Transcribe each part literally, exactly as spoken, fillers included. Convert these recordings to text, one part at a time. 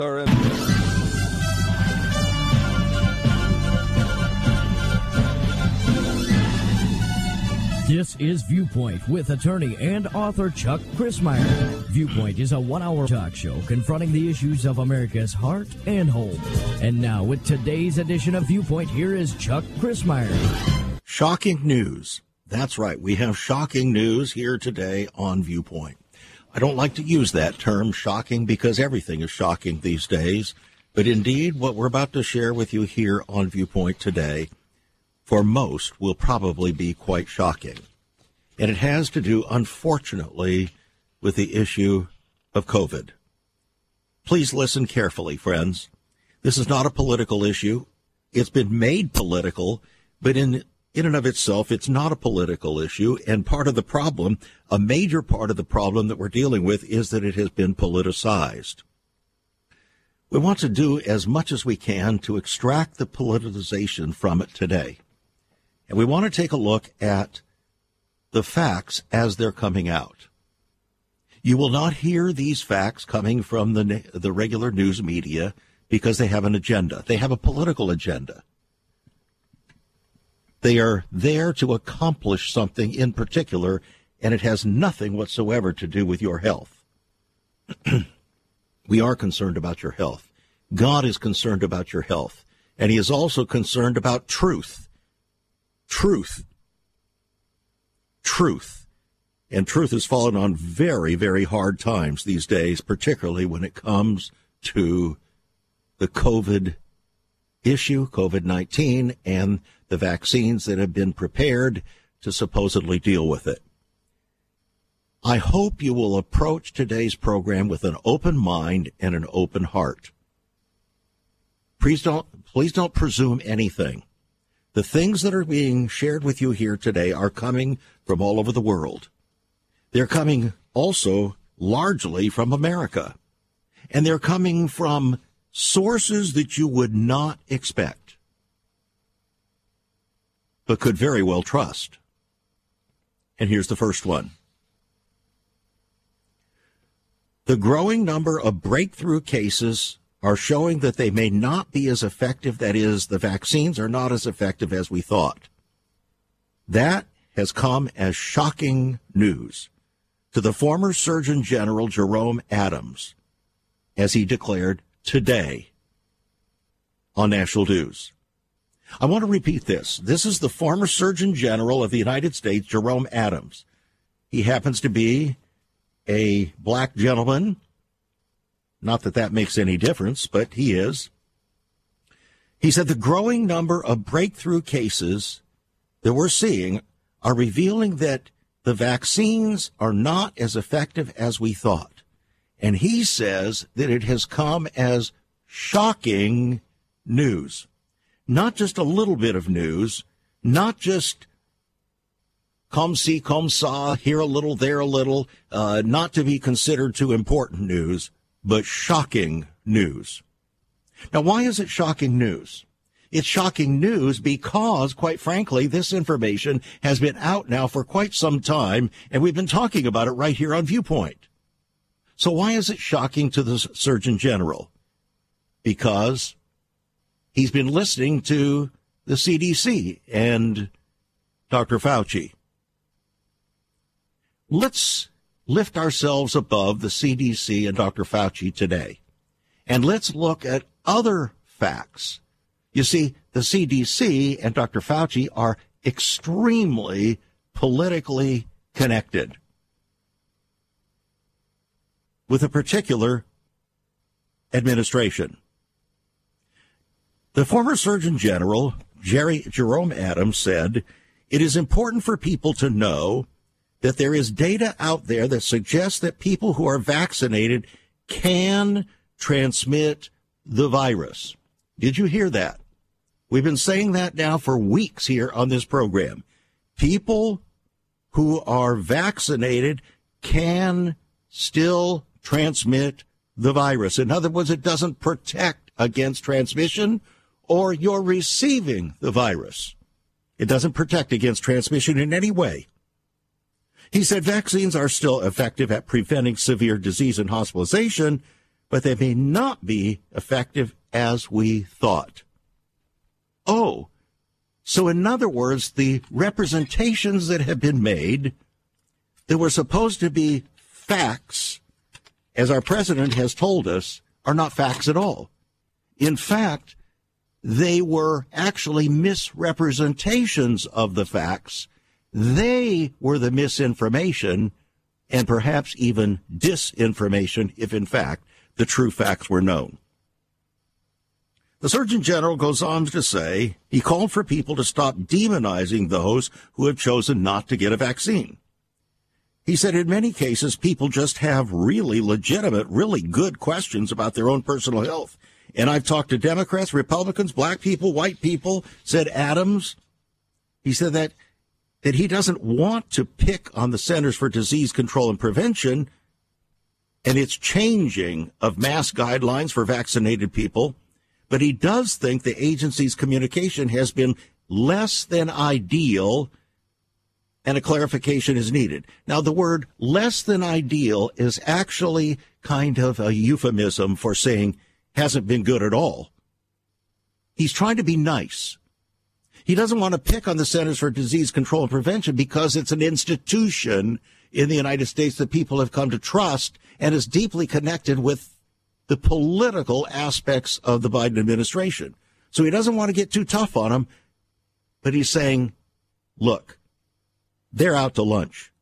This is Viewpoint with attorney and author Chuck Crismier. Viewpoint is a one-hour talk show confronting the issues of America's heart and home. And now, with today's edition of Viewpoint, here is Chuck Crismier. Shocking news. That's right. We have shocking news here today on Viewpoint. I don't like to use that term, shocking, because everything is shocking these days. But indeed, what we're about to share with you here on Viewpoint today, for most, will probably be quite shocking. And it has to do, unfortunately, with the issue of COVID. Please listen carefully, friends. This is not a political issue. It's been made political, but in in and of itself, it's not a political issue. And part of the problem, a major part of the problem that we're dealing with, is that it has been politicized. We want to do as much as we can to extract the politicization from it today. And we want to take a look at the facts as they're coming out. You will not hear these facts coming from the the regular news media because they have an agenda. They have a political agenda. They are there to accomplish something in particular, and it has nothing whatsoever to do with your health. We are concerned about your health. God is concerned about your health, and he is also concerned about truth. Truth. Truth. And truth has fallen on very, very hard times these days, particularly when it comes to the COVID issue, COVID nineteen, and the vaccines that have been prepared to supposedly deal with it. I hope you will approach today's program with an open mind and an open heart. Please don't, please don't presume anything. The things that are being shared with you here today are coming from all over the world. They're coming also largely from America. And they're coming from sources that you would not expect, but could very well trust. And here's the first one. The growing number of breakthrough cases are showing that they may not be as effective. That is, the vaccines are not as effective as we thought. That has come as shocking news to the former Surgeon General Jerome Adams, as he declared today on National News. I want to repeat this. This is the former Surgeon General of the United States, Jerome Adams. He happens to be a black gentleman. Not that that makes any difference, but he is. He said the growing number of breakthrough cases that we're seeing are revealing that the vaccines are not as effective as we thought. And he says that it has come as shocking news. Not just a little bit of news, not just come see, come saw, here a little, there a little, uh, not to be considered too important news, but shocking news. Now, why is it shocking news? It's shocking news because, quite frankly, this information has been out now for quite some time, and we've been talking about it right here on Viewpoint. So why is it shocking to the Surgeon General? Because he's been listening to the C D C and Doctor Fauci. Let's lift ourselves above the C D C and Doctor Fauci today, and let's look at other facts. You see, the C D C and Doctor Fauci are extremely politically connected with a particular administration. The former Surgeon General, Jerry, Jerome Adams, said, it is important for people to know that there is data out there that suggests that people who are vaccinated can transmit the virus. Did you hear that? We've been saying that now for weeks here on this program. People who are vaccinated can still transmit the virus. In other words, it doesn't protect against transmission or you're receiving the virus. It doesn't protect against transmission in any way. He said vaccines are still effective at preventing severe disease and hospitalization, but they may not be effective as we thought. Oh, so in other words, the representations that have been made that were supposed to be facts, as our president has told us, are not facts at all. In fact, they were actually misrepresentations of the facts. They were the misinformation and perhaps even disinformation if, in fact, the true facts were known. The Surgeon General goes on to say he called for people to stop demonizing those who have chosen not to get a vaccine. He said in many cases, people just have really legitimate, really good questions about their own personal health. And I've talked to Democrats, Republicans, black people, white people, said Adams. He said that, that he doesn't want to pick on the Centers for Disease Control and Prevention and its changing of mask guidelines for vaccinated people. But he does think the agency's communication has been less than ideal, and a clarification is needed. Now, the word less than ideal is actually kind of a euphemism for saying hasn't been good at all. He's trying to be nice. He doesn't want to pick on the Centers for Disease Control and Prevention because it's an institution in the United States that people have come to trust and is deeply connected with the political aspects of the Biden administration. So he doesn't want to get too tough on them, but he's saying, look, they're out to lunch.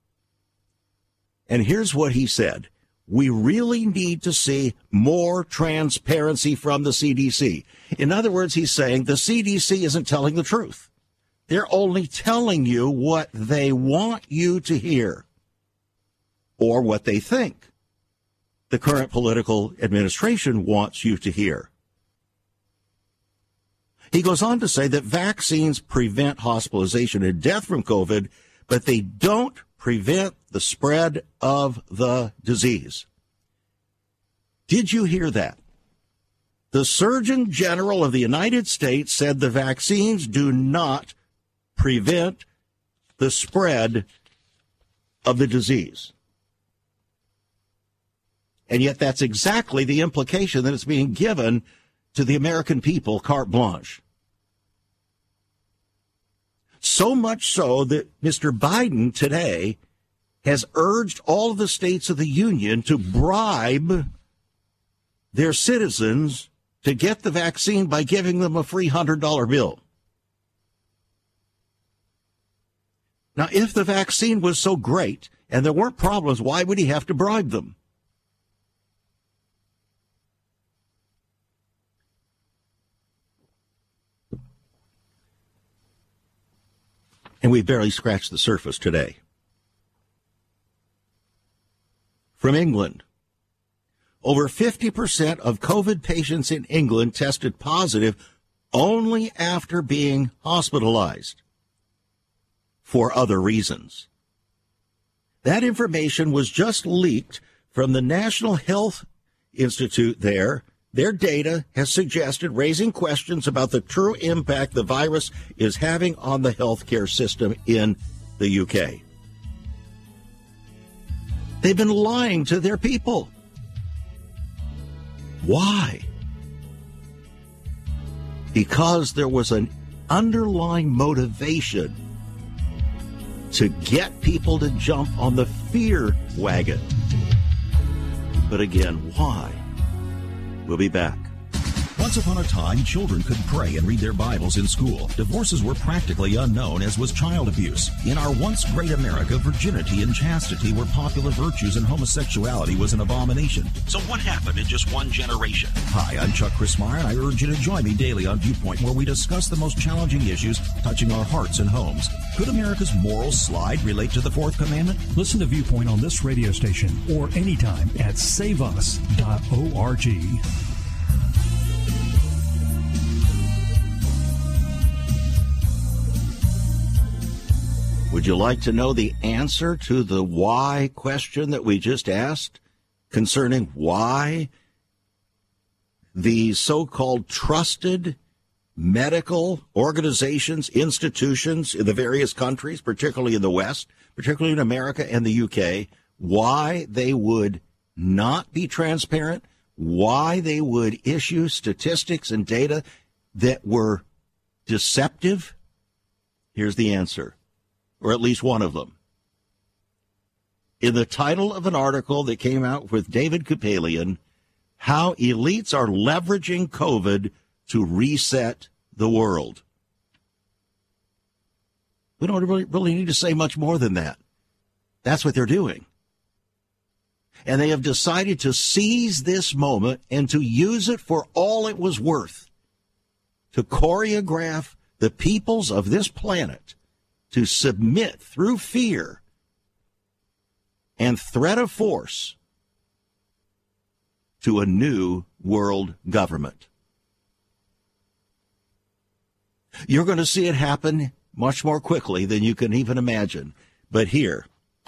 And here's what he said. We really need to see more transparency from the C D C. In other words, he's saying the C D C isn't telling the truth. They're only telling you what they want you to hear or what they think the current political administration wants you to hear. He goes on to say that vaccines prevent hospitalization and death from COVID, but they don't prevent the spread of the disease. Did you hear that? The Surgeon General of the United States said the vaccines do not prevent the spread of the disease. And yet that's exactly the implication that is being given to the American people, carte blanche. So much so that Mister Biden today has urged all of the states of the union to bribe their citizens to get the vaccine by giving them a free one hundred dollar bill. Now, if the vaccine was so great and there weren't problems, why would he have to bribe them? And we barely scratched the surface today. From England, over fifty percent of COVID patients in England tested positive only after being hospitalized for other reasons. That information was just leaked from the National Health Institute there. Their data has suggested raising questions about the true impact the virus is having on the healthcare system in the U K. They've been lying to their people. Why? Because there was an underlying motivation to get people to jump on the fear wagon. But again, why? We'll be back. Once upon a time, children could pray and read their Bibles in school. Divorces were practically unknown, as was child abuse. In our once great America, virginity and chastity were popular virtues and homosexuality was an abomination. So what happened in just one generation? Hi, I'm Chuck Crismier, and I urge you to join me daily on Viewpoint, where we discuss the most challenging issues touching our hearts and homes. Could America's moral slide relate to the Fourth Commandment? Listen to Viewpoint on this radio station or anytime at save us dot org. Would you like to know the answer to the why question that we just asked concerning why the so-called trusted medical organizations, institutions in the various countries, particularly in the West, particularly in America and the U K, why they would not be transparent, why they would issue statistics and data that were deceptive? Here's the answer, or at least one of them. In the title of an article that came out with David Kupelian, How Elites Are Leveraging COVID to Reset the World. We don't really, really need to say much more than that. That's what they're doing. And they have decided to seize this moment and to use it for all it was worth, to choreograph the peoples of this planet to submit through fear and threat of force to a new world government. You're going to see it happen much more quickly than you can even imagine. But here,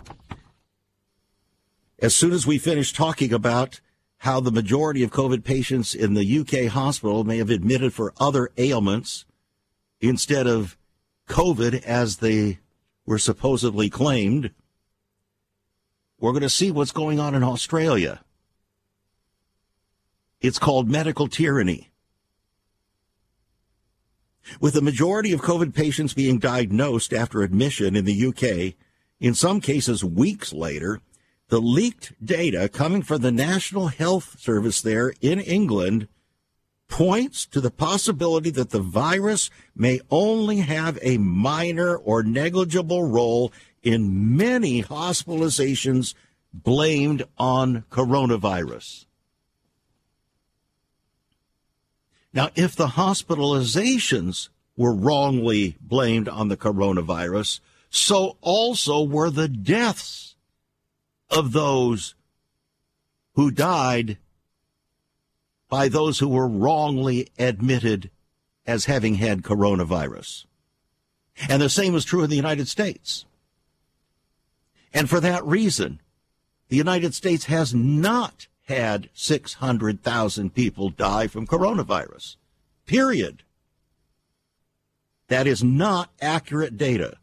as soon as we finish talking about how the majority of COVID patients in the U K hospital may have admitted for other ailments instead of COVID as they were supposedly claimed, we're going to see what's going on in Australia. It's called medical tyranny. With the majority of COVID patients being diagnosed after admission in the U K, in some cases weeks later, the leaked data coming from the National Health Service there in England points to the possibility that the virus may only have a minor or negligible role in many hospitalizations blamed on coronavirus. Now, if the hospitalizations were wrongly blamed on the coronavirus, so also were the deaths of those who died by those who were wrongly admitted as having had coronavirus. And the same is true in the United States. And for that reason, the United States has not had six hundred thousand people die from coronavirus. Period. That is not accurate data.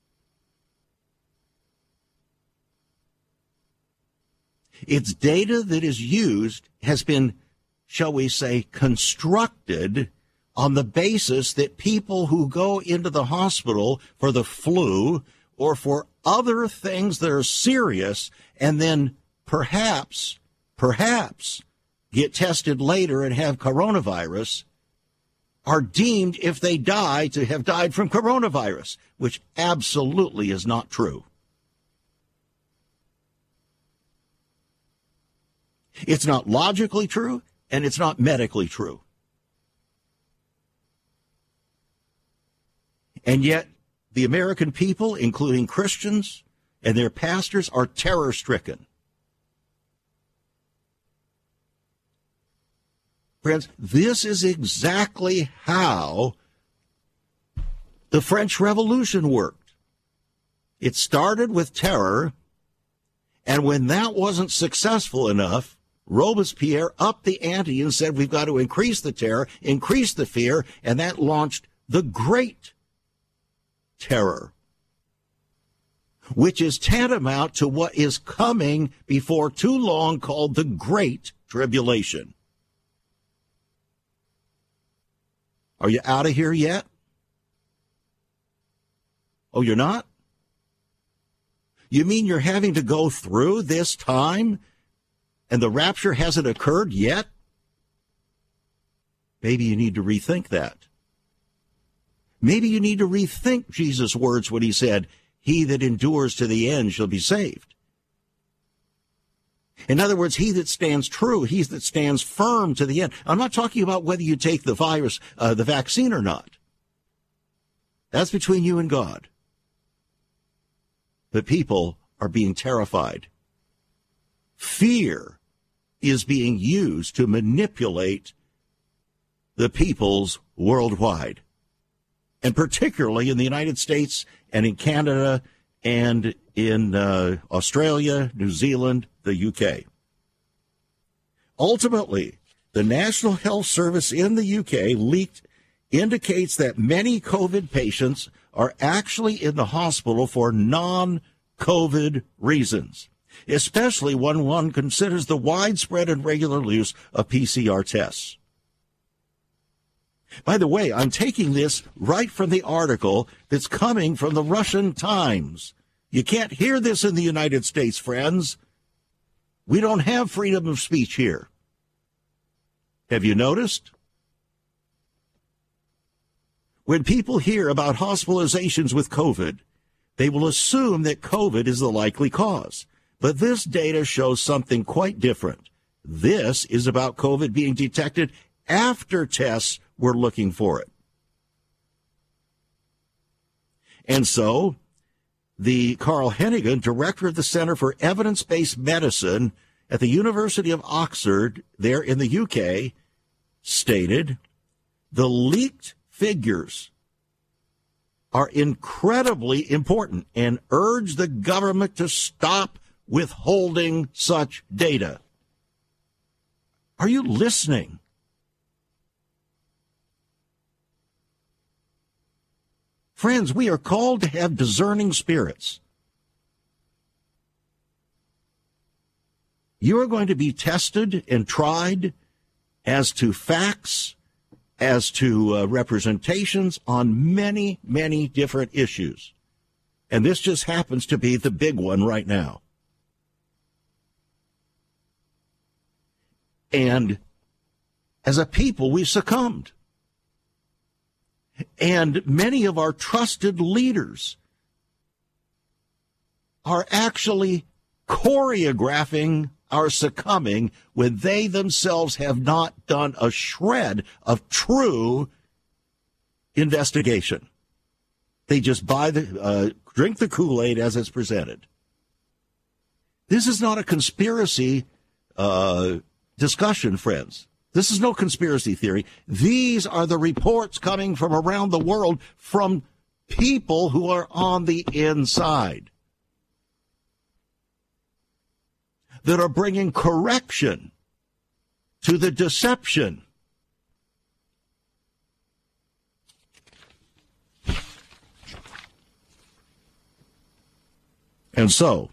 It's data that is used, has been, shall we say, constructed on the basis that people who go into the hospital for the flu or for other things that are serious and then perhaps, perhaps get tested later and have coronavirus are deemed, if they die, to have died from coronavirus, which absolutely is not true. It's not logically true, and it's not medically true. And yet, the American people, including Christians and their pastors, are terror-stricken. Friends, this is exactly how the French Revolution worked. It started with terror, and when that wasn't successful enough, Robespierre upped the ante and said, we've got to increase the terror, increase the fear, and that launched the Great Terror, which is tantamount to what is coming before too long called the Great Tribulation. Are you out of here yet? Oh, you're not? You mean you're having to go through this time and the rapture hasn't occurred yet? Maybe you need to rethink that. Maybe you need to rethink Jesus' words when he said, he that endures to the end shall be saved. In other words, he that stands true, he that stands firm to the end. I'm not talking about whether you take the virus, uh, the vaccine or not. That's between you and God. But people are being terrified. Fear is being used to manipulate the peoples worldwide, and particularly in the United States and in Canada and in uh, Australia, New Zealand, the U K. Ultimately, the National Health Service in the U K leaked indicates that many COVID patients are actually in the hospital for non-COVID reasons. especially when one considers the widespread and regular use of P C R tests. By the way, I'm taking this right from the article that's coming from the Russian Times. You can't hear this in the United States, friends. We don't have freedom of speech here. Have you noticed? When people hear about hospitalizations with COVID, they will assume that COVID is the likely cause. But this data shows something quite different. This is about COVID being detected after tests were looking for it. And so, the Carl Hennigan, director of the Center for Evidence-Based Medicine at the University of Oxford, there in the U K, stated, the leaked figures are incredibly important and urge the government to stop withholding such data. Are you listening? Friends, we are called to have discerning spirits. You are going to be tested and tried as to facts, as to uh, representations on many, many different issues. And this just happens to be the big one right now. And as a people, we succumbed. And many of our trusted leaders are actually choreographing our succumbing when they themselves have not done a shred of true investigation. They just buy the, uh, drink the Kool-Aid as it's presented. This is not a conspiracy uh, discussion, friends. This is no conspiracy theory. These are the reports coming from around the world from people who are on the inside that are bringing correction to the deception. And so,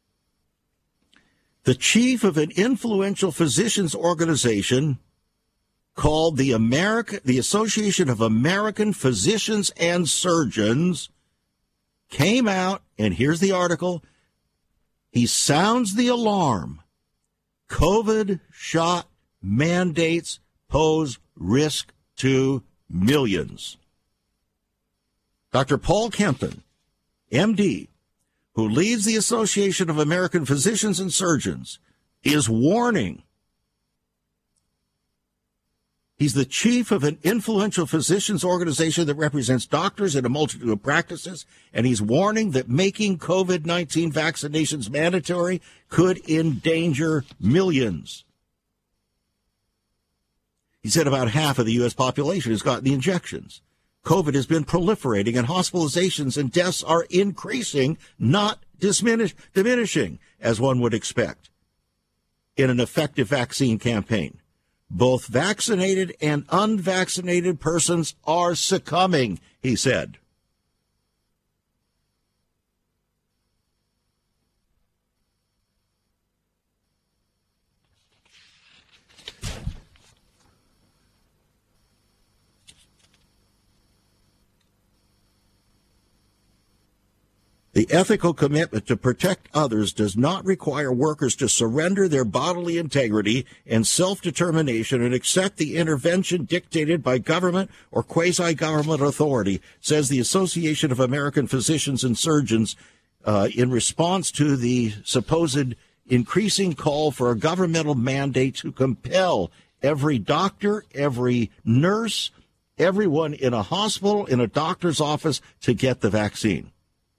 the chief of an influential physicians organization called the America, the Association of American Physicians and Surgeons came out, and here's the article. He sounds the alarm. COVID shot mandates pose risk to millions. Doctor Paul Kempton, M D, who leads the Association of American Physicians and Surgeons, is warning. He's the chief of an influential physicians organization that represents doctors in a multitude of practices, and he's warning that making COVID nineteen vaccinations mandatory could endanger millions. He said about half of the U S population has gotten the injections. COVID has been proliferating, and hospitalizations and deaths are increasing, not diminish, diminishing, as one would expect in an effective vaccine campaign. Both vaccinated and unvaccinated persons are succumbing, he said. The ethical commitment to protect others does not require workers to surrender their bodily integrity and self-determination and accept the intervention dictated by government or quasi-government authority, says the Association of American Physicians and Surgeons uh, in response to the supposed increasing call for a governmental mandate to compel every doctor, every nurse, everyone in a hospital, in a doctor's office to get the vaccine.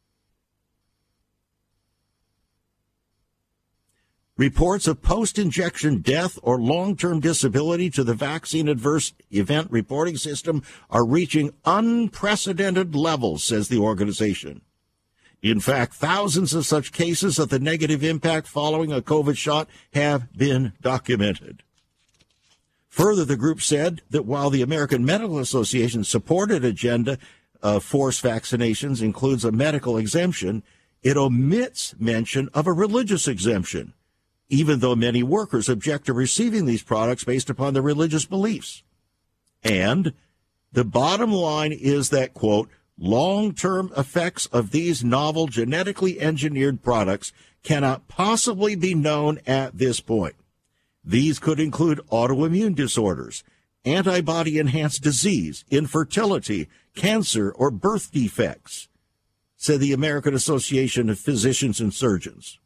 Reports of post-injection death or long-term disability to the vaccine adverse event reporting system are reaching unprecedented levels, says the organization. In fact, thousands of such cases of the negative impact following a COVID shot have been documented. Further, the group said that while the American Medical Association supported agenda of forced vaccinations includes a medical exemption, It omits mention of a religious exemption, even though many workers object to receiving these products based upon their religious beliefs. And the bottom line is that, quote, long-term effects of these novel genetically engineered products cannot possibly be known at this point. These could include autoimmune disorders, antibody-enhanced disease, infertility, cancer, or birth defects, said the American Association of Physicians and Surgeons.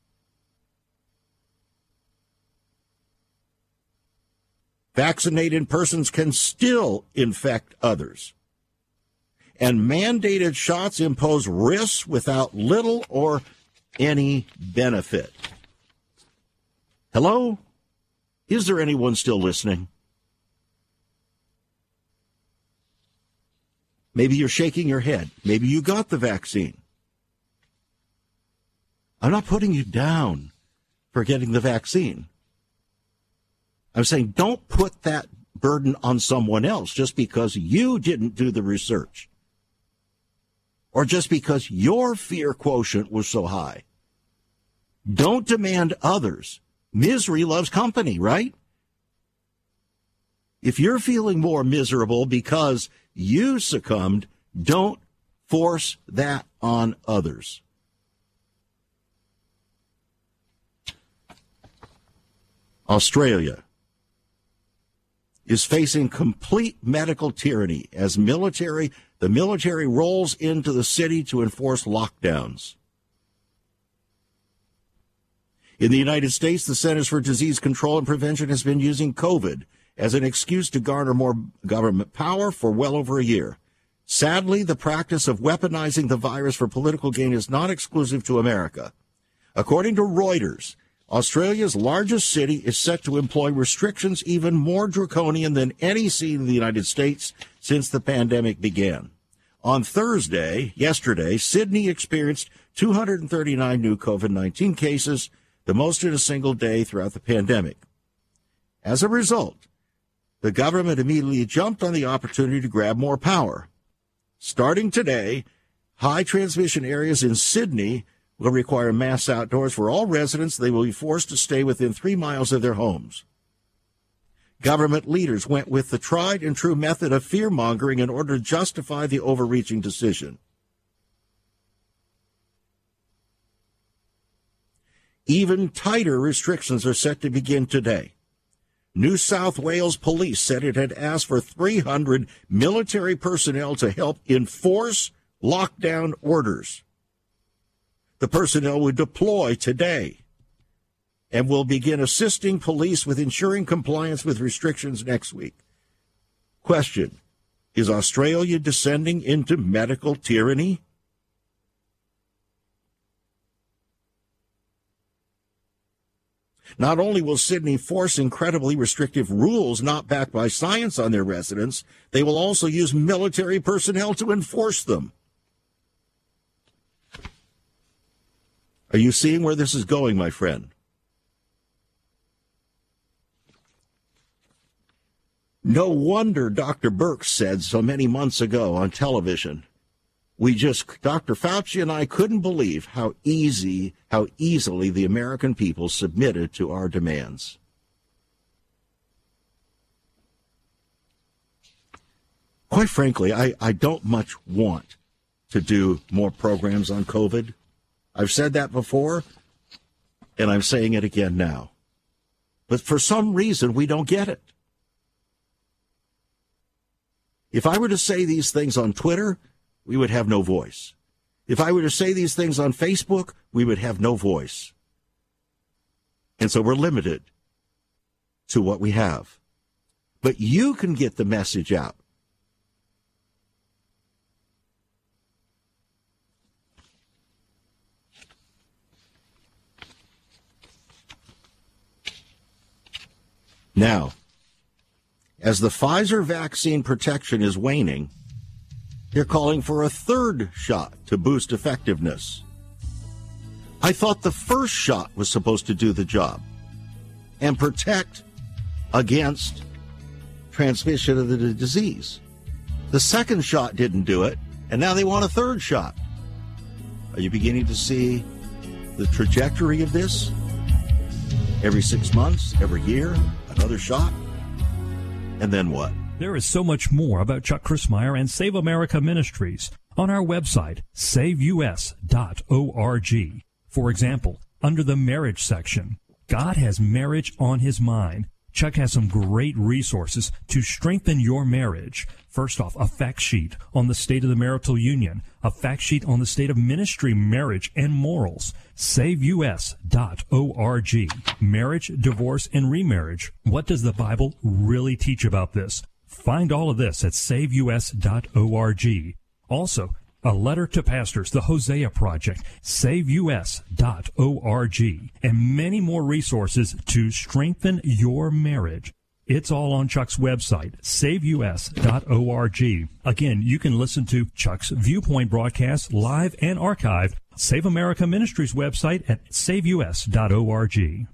Vaccinated persons can still infect others. And mandated shots impose risks without little or any benefit. Hello? Is there anyone still listening? Maybe you're shaking your head. Maybe you got the vaccine. I'm not putting you down for getting the vaccine. I'm saying don't put that burden on someone else just because you didn't do the research or just because your fear quotient was so high. Don't demand others. Misery loves company, right? If you're feeling more miserable because you succumbed, don't force that on others. Australia is facing complete medical tyranny as military, the military rolls into the city to enforce lockdowns. In the United States, the Centers for Disease Control and Prevention has been using COVID as an excuse to garner more government power for well over a year. Sadly, the practice of weaponizing the virus for political gain is not exclusive to America. According to Reuters, Australia's largest city is set to employ restrictions even more draconian than any seen in the United States since the pandemic began. On Thursday, yesterday, Sydney experienced two hundred thirty-nine new COVID nineteen cases, the most in a single day throughout the pandemic. As a result, the government immediately jumped on the opportunity to grab more power. Starting today, high transmission areas in Sydney will require masks outdoors for all residents. They will be forced to stay within three miles of their homes. Government leaders went with the tried and true method of fear-mongering in order to justify the overreaching decision. Even tighter restrictions are set to begin today. New South Wales Police said it had asked for three hundred military personnel to help enforce lockdown orders. The personnel would deploy today and will begin assisting police with ensuring compliance with restrictions next week. Question: is Australia descending into medical tyranny? Not only will Sydney force incredibly restrictive rules not backed by science on their residents, they will also use military personnel to enforce them. Are you seeing where this is going, my friend? No wonder Doctor Birx said so many months ago on television, we just, Doctor Fauci and I couldn't believe how easy, how easily the American people submitted to our demands. Quite frankly, I, I don't much want to do more programs on COVID. I've said that before, and I'm saying it again now. But for some reason, we don't get it. If I were to say these things on Twitter, we would have no voice. If I were to say these things on Facebook, we would have no voice. And so we're limited to what we have. But you can get the message out. Now, as the Pfizer vaccine protection is waning, they're calling for a third shot to boost effectiveness. I thought the first shot was supposed to do the job and protect against transmission of the disease. The second shot didn't do it, and now they want a third shot. Are you beginning to see the trajectory of this? Every six months, every year, another shot? And then what? There is so much more about Chuck Crismier and Save America Ministries on our website, save u s dot org. For example, under the marriage section, God has marriage on his mind. Chuck has some great resources to strengthen your marriage. First off, a fact sheet on the state of the marital union, a fact sheet on the state of ministry, marriage, and morals. save u s dot org. Marriage, divorce, and remarriage. What does the Bible really teach about this? Find all of this at save u s dot org. Also, a letter to pastors, the Hosea Project, save u s dot org, and many more resources to strengthen your marriage. It's all on Chuck's website, save u s dot org. Again, you can listen to Chuck's Viewpoint broadcast live and archived. Save America Ministries website at save u s dot org.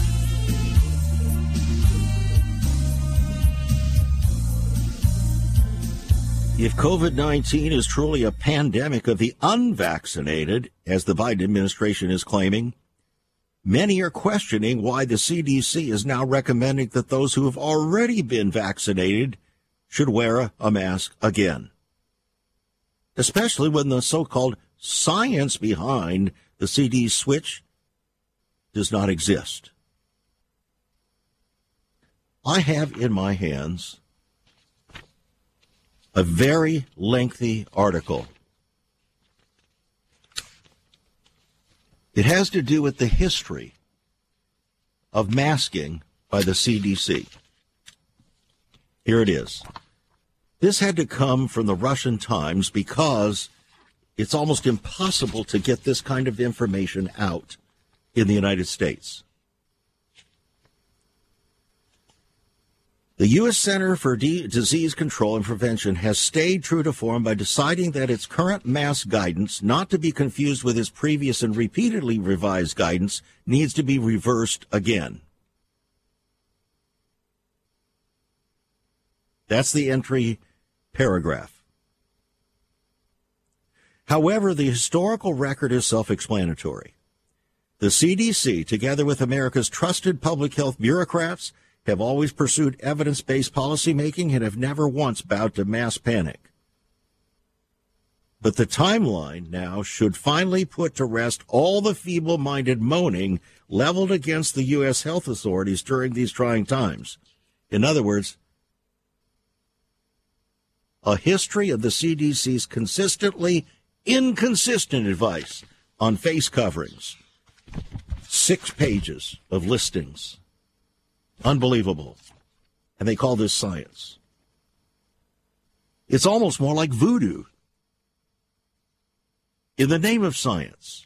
If COVID nineteen is truly a pandemic of the unvaccinated, as the Biden administration is claiming, many are questioning why the C D C is now recommending that those who have already been vaccinated should wear a, a mask again, especially when the so-called science behind the C D switch does not exist. I have in my hands a very lengthy article. It has to do with the history of masking by the C D C. Here it is. This had to come from the Russian Times because it's almost impossible to get this kind of information out in the United States. The U S Center for D- Disease Control and Prevention has stayed true to form by deciding that its current mask guidance, not to be confused with its previous and repeatedly revised guidance, needs to be reversed again. That's the entry paragraph. However, the historical record is self-explanatory. The C D C, together with America's trusted public health bureaucrats, have always pursued evidence-based policymaking and have never once bowed to mass panic. But the timeline now should finally put to rest all the feeble-minded moaning leveled against the U S health authorities during these trying times. In other words, a history of the C D C's consistently inconsistent advice on face coverings. Six pages of listings. Unbelievable. And they call this science. It's almost more like voodoo. In the name of science.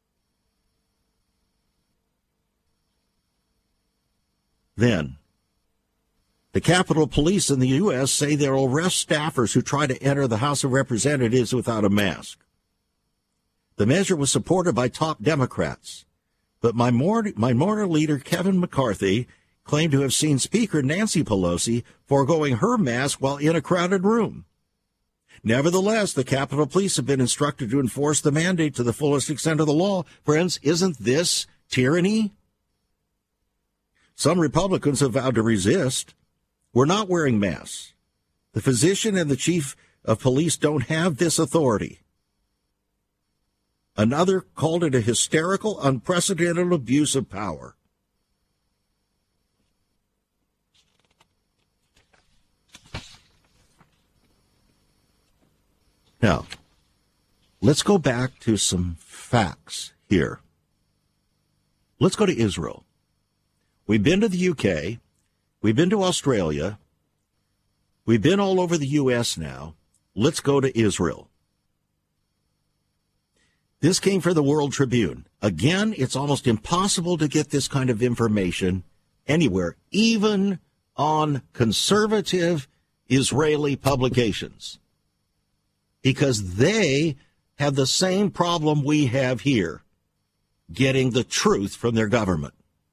Then, the Capitol Police in the U S say they'll arrest staffers who try to enter the House of Representatives without a mask. The measure was supported by top Democrats, but minority, minority leader Kevin McCarthy claimed to have seen Speaker Nancy Pelosi foregoing her mask while in a crowded room. Nevertheless, the Capitol Police have been instructed to enforce the mandate to the fullest extent of the law. Friends, isn't this tyranny? Some Republicans have vowed to resist. We're not wearing masks. The physician and the chief of police don't have this authority. Another called it a hysterical, unprecedented abuse of power. Now, let's go back to some facts here. Let's go to Israel. We've been to the U K. We've been to Australia. We've been all over the U S now. Let's go to Israel. This came from the World Tribune. Again, it's almost impossible to get this kind of information anywhere, even on conservative Israeli publications, because they have the same problem we have here, getting the truth from their government.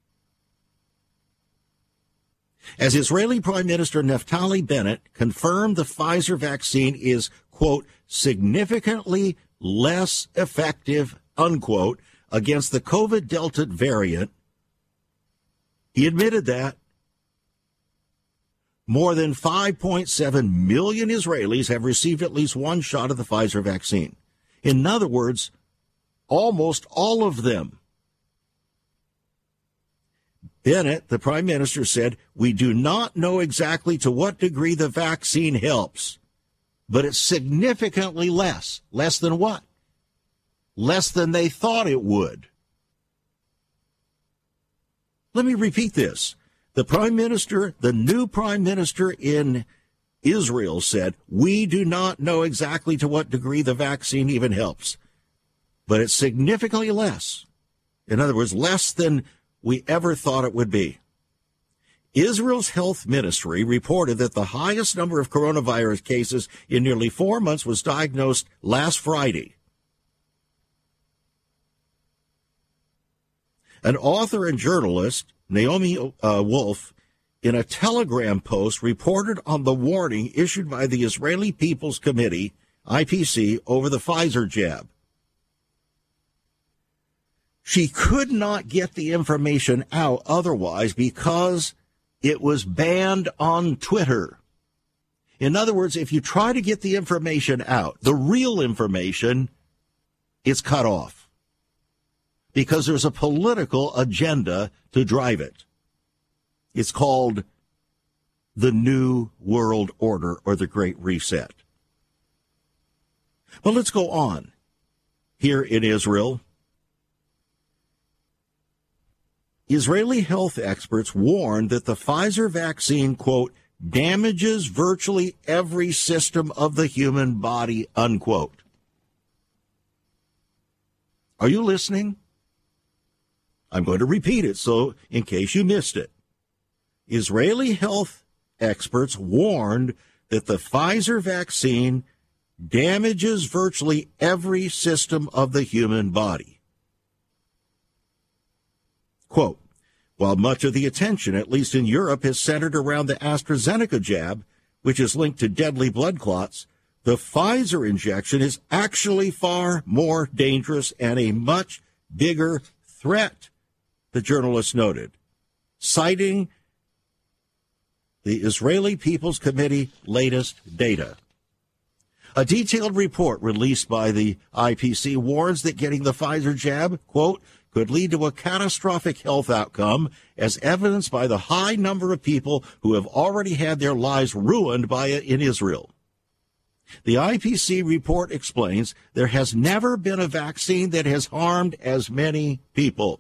As Israeli Prime Minister Naftali Bennett confirmed, the Pfizer vaccine is, quote, significantly less effective, unquote, against the COVID Delta variant. He admitted that. More than five point seven million Israelis have received at least one shot of the Pfizer vaccine. In other words, almost all of them. Bennett, the prime minister, said, "We do not know exactly to what degree the vaccine helps, but it's significantly less." Less than what? Less than they thought it would. Let me repeat this. The prime minister, the new prime minister in Israel said, "We do not know exactly to what degree the vaccine even helps, but it's significantly less." In other words, less than we ever thought it would be. Israel's health ministry reported that the highest number of coronavirus cases in nearly four months was diagnosed last Friday. An author and journalist, Naomi uh, Wolf, in a Telegram post reported on the warning issued by the Israeli People's Committee, I P C, over the Pfizer jab. She could not get the information out otherwise because it was banned on Twitter. In other words, if you try to get the information out, the real information, it's cut off because there's a political agenda to drive it. It's called the New World Order or the Great Reset. But let's go on. Here in Israel, Israeli health experts warned that the Pfizer vaccine, quote, damages virtually every system of the human body, unquote. Are you listening? I'm going to repeat it so in case you missed it. Israeli health experts warned that the Pfizer vaccine damages virtually every system of the human body. Quote, while much of the attention, at least in Europe, is centered around the AstraZeneca jab, which is linked to deadly blood clots, the Pfizer injection is actually far more dangerous and a much bigger threat, the journalist noted, citing the Israeli People's Committee latest data. A detailed report released by the I P C warns that getting the Pfizer jab, quote, could lead to a catastrophic health outcome, as evidenced by the high number of people who have already had their lives ruined by it in Israel. The I P C report explains there has never been a vaccine that has harmed as many people.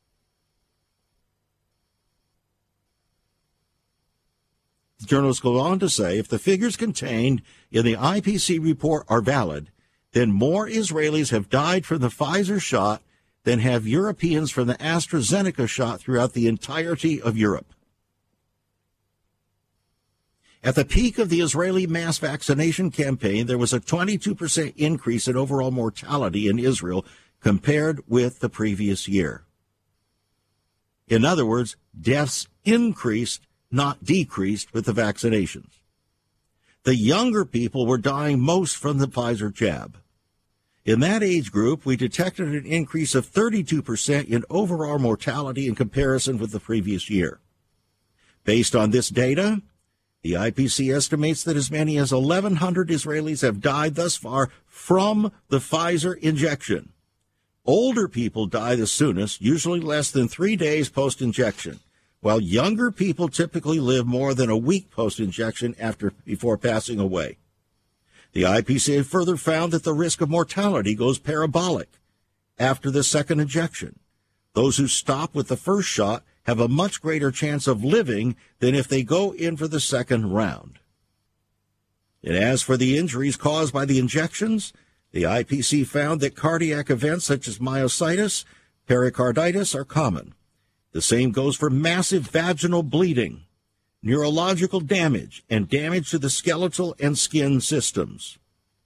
The journalists go on to say if the figures contained in the I P C report are valid, then more Israelis have died from the Pfizer shot than have Europeans from the AstraZeneca shot throughout the entirety of Europe. At the peak of the Israeli mass vaccination campaign, there was a twenty-two percent increase in overall mortality in Israel compared with the previous year. In other words, deaths increased, not decreased, with the vaccinations. The younger people were dying most from the Pfizer jab. In that age group, we detected an increase of thirty-two percent in overall mortality in comparison with the previous year. Based on this data, the I P C estimates that as many as eleven hundred Israelis have died thus far from the Pfizer injection. Older people die the soonest, usually less than three days post-injection, while younger people typically live more than a week post-injection after before passing away. The I P C further found that the risk of mortality goes parabolic after the second injection. Those who stop with the first shot have a much greater chance of living than if they go in for the second round. And as for the injuries caused by the injections, the I P C found that cardiac events such as myositis, pericarditis are common. The same goes for massive vaginal bleeding, neurological damage, and damage to the skeletal and skin systems.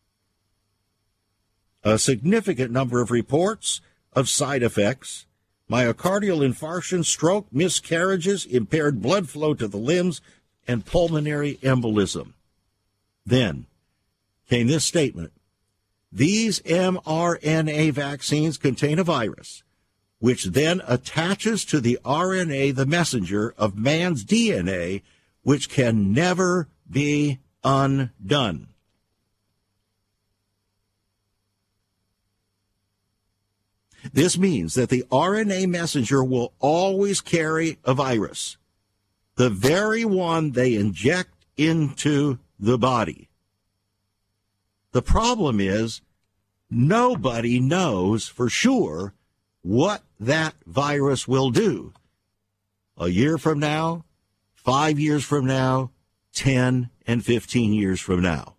A significant number of reports of side effects, myocardial infarction, stroke, miscarriages, impaired blood flow to the limbs, and pulmonary embolism. Then came this statement. These mRNA vaccines contain a virus, which then attaches to the R N A, the messenger of man's D N A, which can never be undone. This means that the R N A messenger will always carry a virus, the very one they inject into the body. The problem is nobody knows for sure what that virus will do. A year from now, five years from now, ten and fifteen years from now.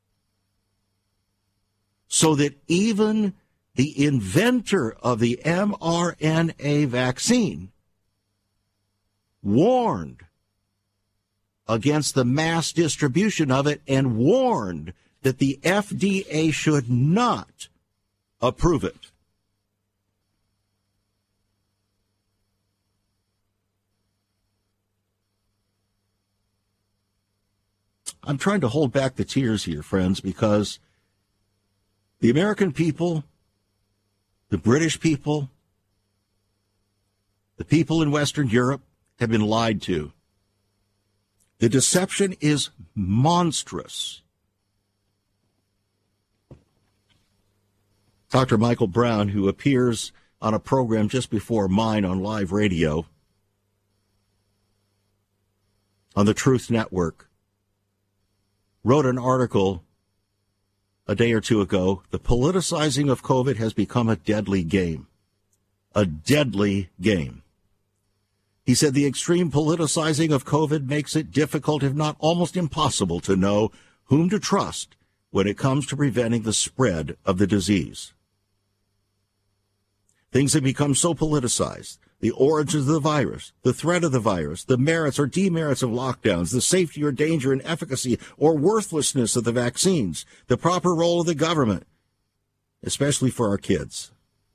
So that even the inventor of the mRNA vaccine warned against the mass distribution of it and warned that the F D A should not approve it. I'm trying to hold back the tears here, friends, because the American people, the British people, the people in Western Europe have been lied to. The deception is monstrous. Doctor Michael Brown, who appears on a program just before mine on live radio on the Truth Network, wrote an article a day or two ago. The politicizing of COVID has become a deadly game. A deadly game. He said the extreme politicizing of COVID makes it difficult, if not almost impossible, to know whom to trust when it comes to preventing the spread of the disease. Things have become so politicized. The origins of the virus, the threat of the virus, the merits or demerits of lockdowns, the safety or danger and efficacy or worthlessness of the vaccines, the proper role of the government, especially for our kids.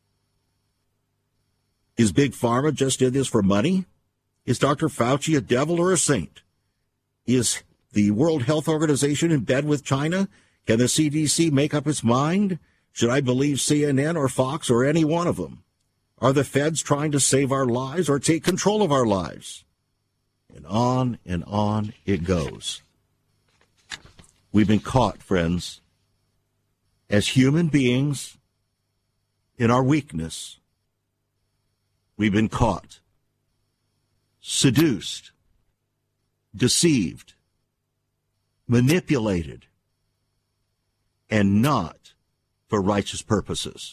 Is Big Pharma just in this for money? Is Doctor Fauci a devil or a saint? Is the World Health Organization in bed with China? Can the C D C make up its mind? Should I believe C N N or Fox or any one of them? Are the feds trying to save our lives or take control of our lives? And on and on it goes. We've been caught, friends, as human beings in our weakness. We've been caught, seduced, deceived, manipulated, and not for righteous purposes.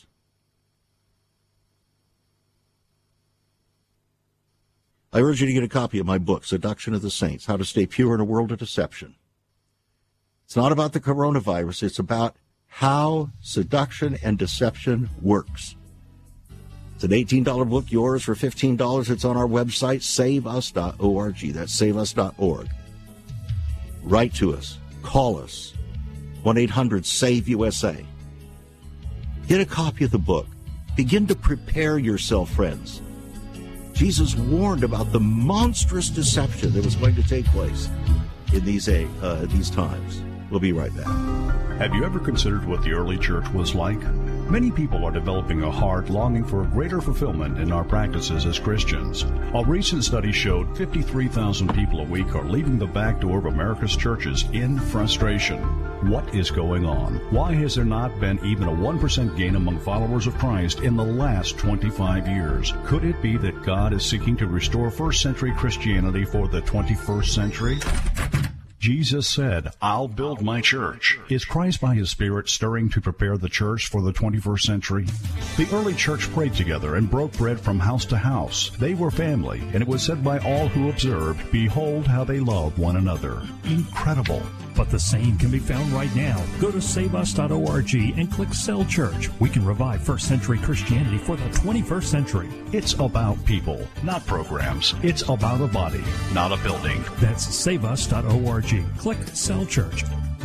I urge you to get a copy of my book, Seduction of the Saints, How to Stay Pure in a World of Deception. It's not about the coronavirus. It's about how seduction and deception works. It's an eighteen dollars book, yours for fifteen dollars. It's on our website, save us dot org. That's save us dot org. Write to us. Call us. one eight hundred save U S A. Get a copy of the book. Begin to prepare yourself, friends. Jesus warned about the monstrous deception that was going to take place in these, uh, these times. We'll be right back. Have you ever considered what the early church was like? Many people are developing a heart longing for a greater fulfillment in our practices as Christians. A recent study showed fifty-three thousand people a week are leaving the back door of America's churches in frustration. What is going on? Why has there not been even a one percent gain among followers of Christ in the last twenty-five years? Could it be that God is seeking to restore first century Christianity for the twenty-first century? Jesus said, I'll build my church. Is Christ by his Spirit stirring to prepare the church for the twenty-first century? The early church prayed together and broke bread from house to house. They were family, and it was said by all who observed, behold how they love one another. Incredible. But the same can be found right now. Go to save us dot org and click Cell Church. We can revive first century Christianity for the twenty-first century. It's about people, not programs. It's about a body, not a building. That's save us dot org. Click Cell Church.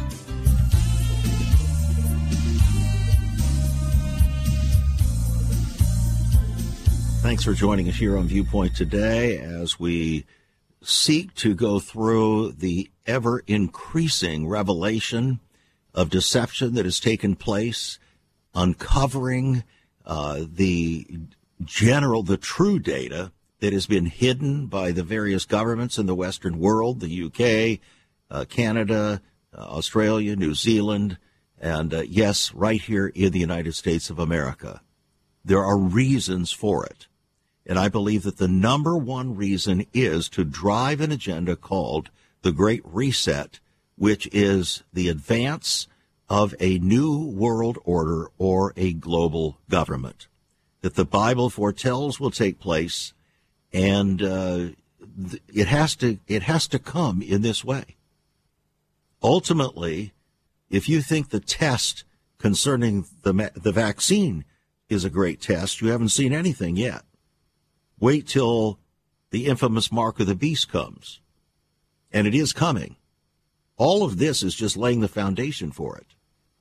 Thanks for joining us here on Viewpoint today as we seek to go through the ever-increasing revelation of deception that has taken place uncovering uh, the general, the true data that has been hidden by the various governments in the Western world, the U K, uh, Canada, uh, Australia, New Zealand, and, uh, yes, right here in the United States of America. There are reasons for it. And I believe that the number one reason is to drive an agenda called the Great Reset, which is the advance of a new world order or a global government that the Bible foretells will take place, and uh, it has to it has to come in this way. Ultimately, if you think the test concerning the the vaccine is a great test, you haven't seen anything yet. Wait till the infamous mark of the beast comes. And it is coming. All of this is just laying the foundation for it.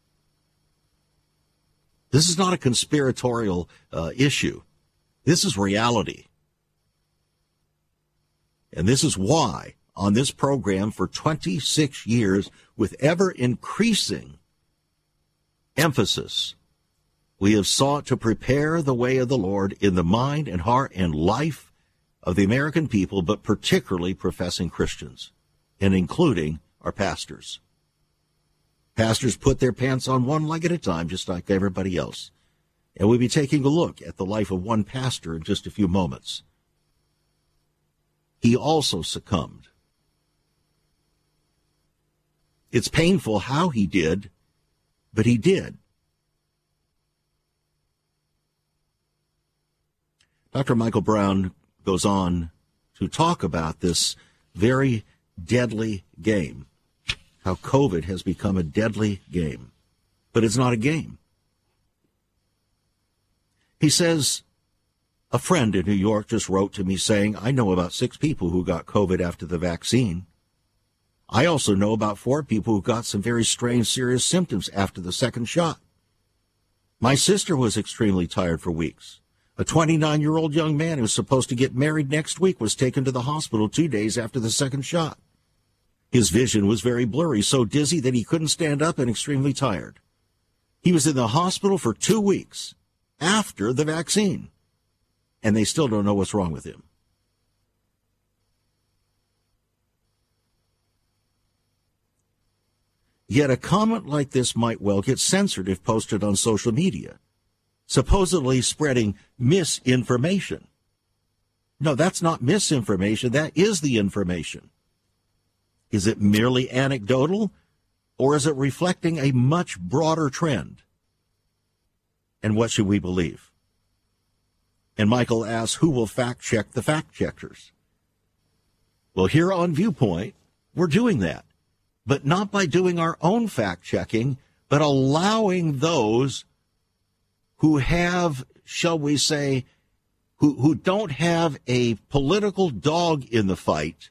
This is not a conspiratorial uh, issue. This is reality. And this is why, on this program for twenty-six years, with ever-increasing emphasis, we have sought to prepare the way of the Lord in the mind and heart and life of the American people, but particularly professing Christians, and including our pastors. Pastors put their pants on one leg at a time, just like everybody else. And we'll be taking a look at the life of one pastor in just a few moments. He also succumbed. It's painful how he did, but he did. Doctor Michael Brown goes on to talk about this very deadly game, how COVID has become a deadly game. But it's not a game. He says, a friend in New York just wrote to me saying, I know about six people who got COVID after the vaccine. I also know about four people who got some very strange, serious symptoms after the second shot. My sister was extremely tired for weeks. A twenty-nine-year-old young man who's supposed to get married next week was taken to the hospital two days after the second shot. His vision was very blurry, so dizzy that he couldn't stand up and extremely tired. He was in the hospital for two weeks after the vaccine, and they still don't know what's wrong with him. Yet a comment like this might well get censored if posted on social media, supposedly spreading misinformation. No, that's not misinformation. That is the information. Is it merely anecdotal, or is it reflecting a much broader trend? And what should we believe? And Michael asks, who will fact-check the fact-checkers? Well, here on Viewpoint, we're doing that, but not by doing our own fact-checking, but allowing those who have, shall we say, who, who don't have a political dog in the fight,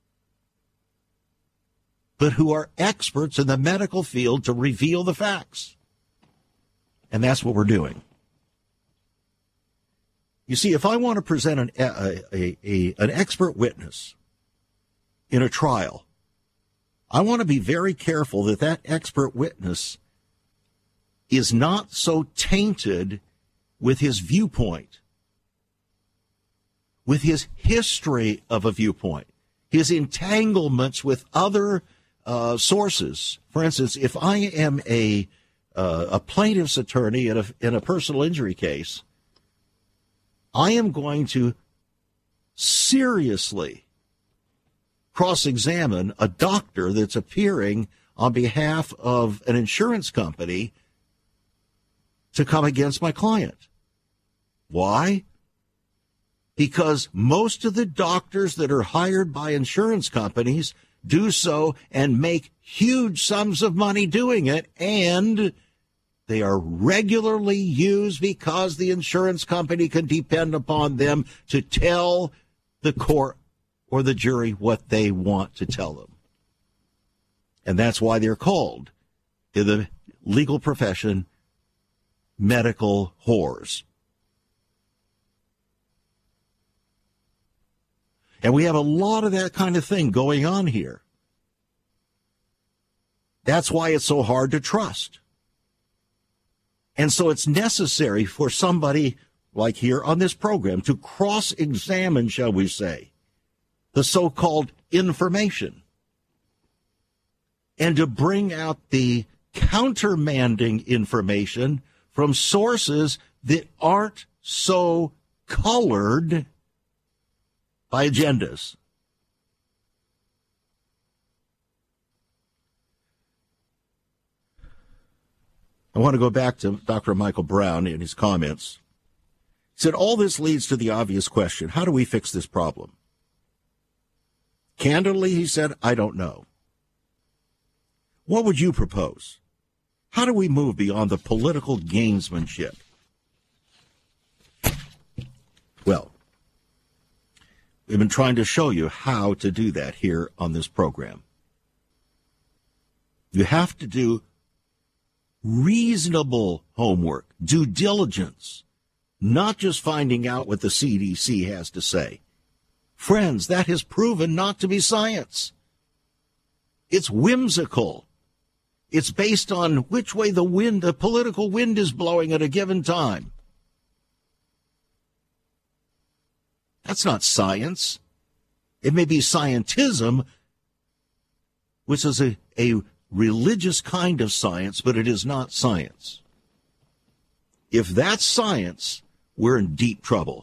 but who are experts in the medical field to reveal the facts. And that's what we're doing. You see, if I want to present an, a, a, a, an expert witness in a trial, I want to be very careful that that expert witness is not so tainted with his viewpoint, with his history of a viewpoint, his entanglements with other uh, sources. For instance, if I am a uh, a plaintiff's attorney in a, in a personal injury case, I am going to seriously cross-examine a doctor that's appearing on behalf of an insurance company to come against my client. Why? Because most of the doctors that are hired by insurance companies do so and make huge sums of money doing it, and they are regularly used because the insurance company can depend upon them to tell the court or the jury what they want to tell them. And that's why they're called, in the legal profession, medical whores. And we have a lot of that kind of thing going on here. That's why it's so hard to trust. And so it's necessary for somebody like here on this program to cross-examine, shall we say, the so-called information and to bring out the countermanding information from sources that aren't so colored by agendas. I want to go back to Doctor Michael Brown in his comments. He said, all this leads to the obvious question, how do we fix this problem? Candidly, he said, I don't know. What would you propose? How do we move beyond the political gamesmanship? Well, we've been trying to show you how to do that here on this program. You have to do reasonable homework, due diligence, not just finding out what the C D C has to say. Friends, that has proven not to be science. It's whimsical. It's based on which way the wind, the political wind is blowing at a given time. That's not science. It may be scientism, which is a, a religious kind of science, but it is not science. If that's science, we're in deep trouble.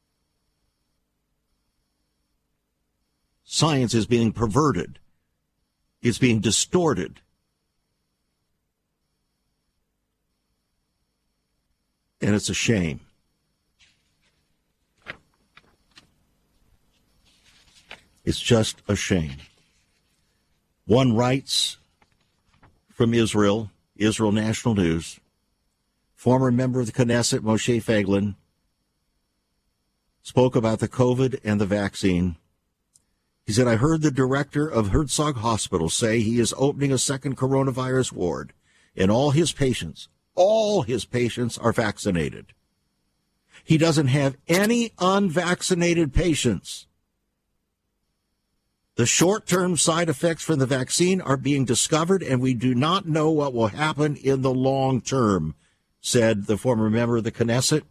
Science is being perverted. It's being distorted. And it's a shame. It's just a shame. One writes from Israel, Israel National News, former member of the Knesset, Moshe Feiglin, spoke about the COVID and the vaccine. He said, I heard the director of Herzog Hospital say he is opening a second coronavirus ward, and all his patients, all his patients are vaccinated. He doesn't have any unvaccinated patients. The short-term side effects from the vaccine are being discovered, and we do not know what will happen in the long term, said the former member of the Knesset.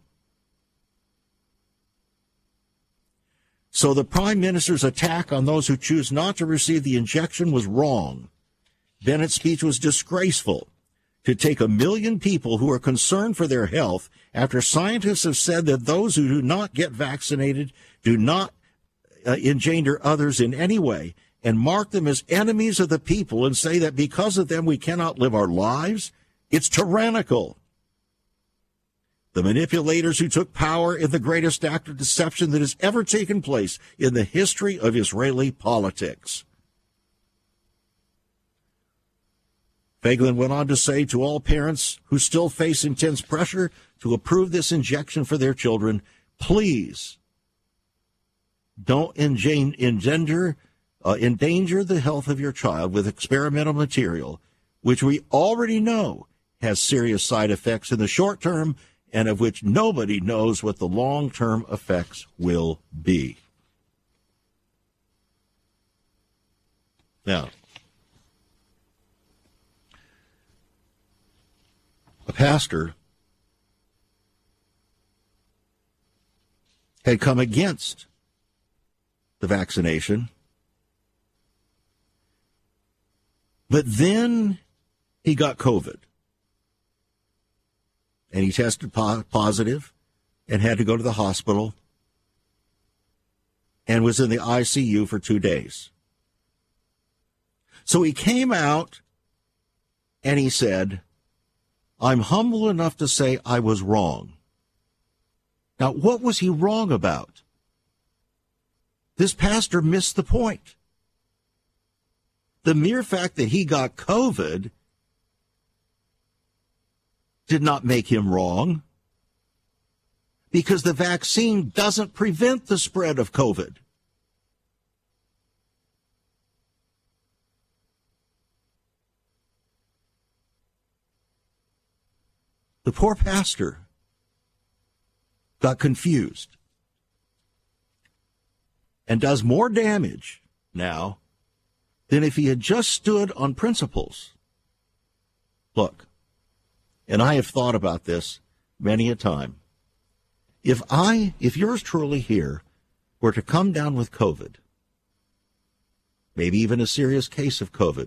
So the Prime Minister's attack on those who choose not to receive the injection was wrong. Bennett's speech was disgraceful. To take a million people who are concerned for their health after scientists have said that those who do not get vaccinated do not uh, engender others in any way, and mark them as enemies of the people and say that because of them we cannot live our lives, it's tyrannical. The manipulators who took power in the greatest act of deception that has ever taken place in the history of Israeli politics. Feiglin went on to say to all parents who still face intense pressure to approve this injection for their children, please don't engender, uh, endanger the health of your child with experimental material, which we already know has serious side effects in the short term and of which nobody knows what the long-term effects will be. Now, a pastor had come against the vaccination, but then he got COVID. And he tested po- positive and had to go to the hospital and was in the I C U for two days. So he came out and he said, I'm humble enough to say I was wrong. Now, what was he wrong about? This pastor missed the point. The mere fact that he got COVID did not make him wrong, because the vaccine doesn't prevent the spread of COVID. The poor pastor got confused and does more damage now than if he had just stood on principles. Look, and I have thought about this many a time. If I, if yours truly here were to come down with COVID, maybe even a serious case of COVID,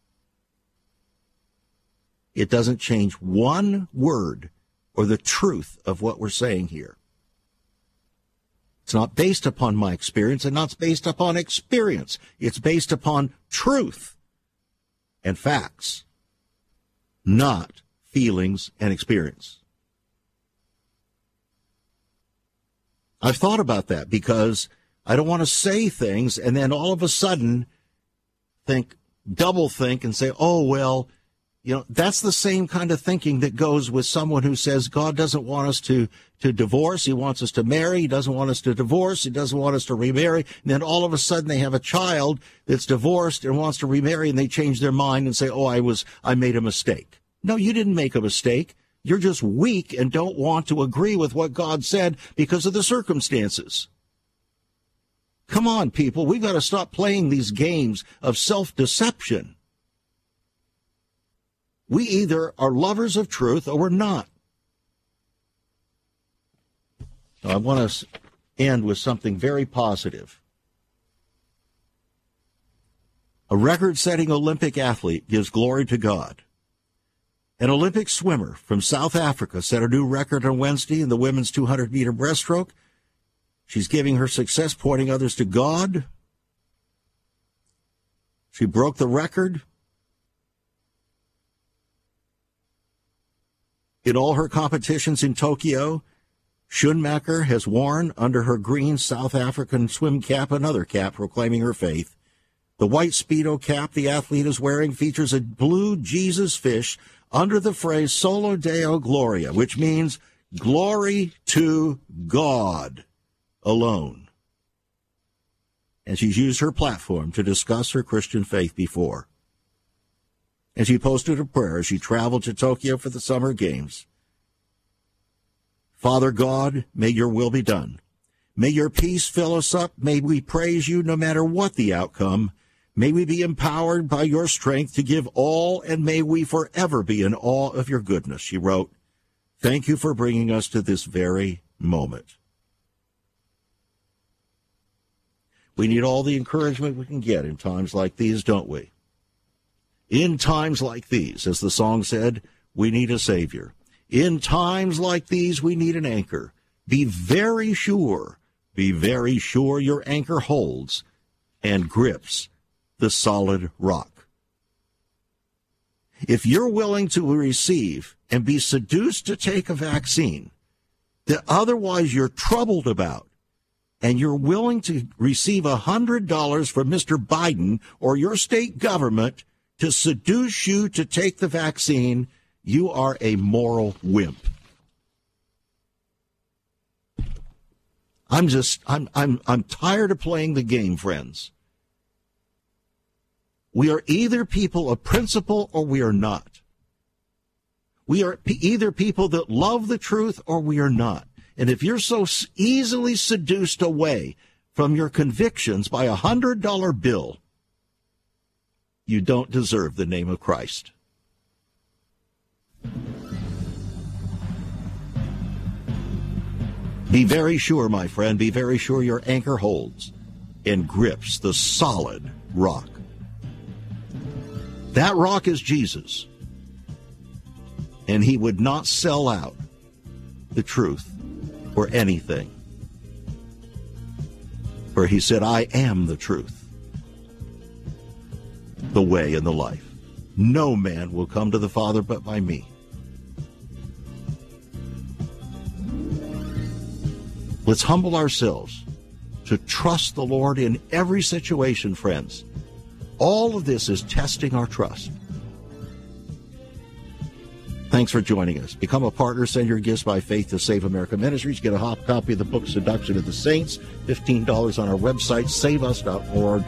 it doesn't change one word or the truth of what we're saying here. It's not based upon my experience and not based upon experience. It's based upon truth and facts, not feelings and experience. I've thought about that because I don't want to say things and then all of a sudden think, double think and say, oh, well, you know, that's the same kind of thinking that goes with someone who says God doesn't want us to, to divorce. He wants us to marry. He doesn't want us to divorce. He doesn't want us to remarry. And then all of a sudden they have a child that's divorced and wants to remarry, and they change their mind and say, oh, I was, I made a mistake. No, you didn't make a mistake. You're just weak and don't want to agree with what God said because of the circumstances. Come on, people. We've got to stop playing these games of self-deception. We either are lovers of truth or we're not. I want to end with something very positive. A record-setting Olympic athlete gives glory to God. An Olympic swimmer from South Africa set a new record on Wednesday in the women's two hundred meter breaststroke. She's giving her success, pointing others to God. She broke the record in all her competitions in Tokyo. Schoenmaker has worn under her green South African swim cap another cap proclaiming her faith. The white Speedo cap the athlete is wearing features a blue Jesus fish under the phrase Solo Deo Gloria, which means glory to God alone. And she's used her platform to discuss her Christian faith before. And she posted a prayer as she traveled to Tokyo for the Summer Games. Father God, may your will be done. May your peace fill us up. May we praise you no matter what the outcome. May we be empowered by your strength to give all, and may we forever be in awe of your goodness, she wrote. Thank you for bringing us to this very moment. We need all the encouragement we can get in times like these, don't we? In times like these, as the song said, we need a Savior. In times like these, we need an anchor. Be very sure, be very sure your anchor holds and grips the solid rock. If you're willing to receive and be seduced to take a vaccine that otherwise you're troubled about, and you're willing to receive one hundred dollars from Mister Biden or your state government to seduce you to take the vaccine, you are a moral wimp. I'm just, I'm, I'm, I'm tired of playing the game, friends. We are either people of principle or we are not. We are p- either people that love the truth or we are not. And if you're so easily seduced away from your convictions by a one hundred dollar bill, you don't deserve the name of Christ. Be very sure, my friend, be very sure your anchor holds and grips the solid rock. That rock is Jesus, and he would not sell out the truth for anything. For he said, I am the truth, the way, and the life. No man will come to the Father but by me. Let's humble ourselves to trust the Lord in every situation, friends. All of this is testing our trust. Thanks for joining us. Become a partner. Send your gifts by faith to Save America Ministries. Get a hot copy of the book Seduction of the Saints. fifteen dollars on our website, save us dot org.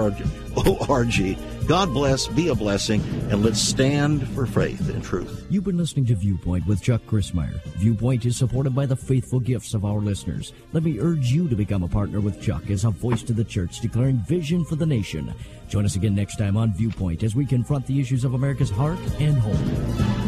God bless, be a blessing, and let's stand for faith and truth. You've been listening to Viewpoint with Chuck Crismier. Viewpoint is supported by the faithful gifts of our listeners. Let me urge you to become a partner with Chuck as a voice to the church declaring vision for the nation. Join us again next time on Viewpoint as we confront the issues of America's heart and home.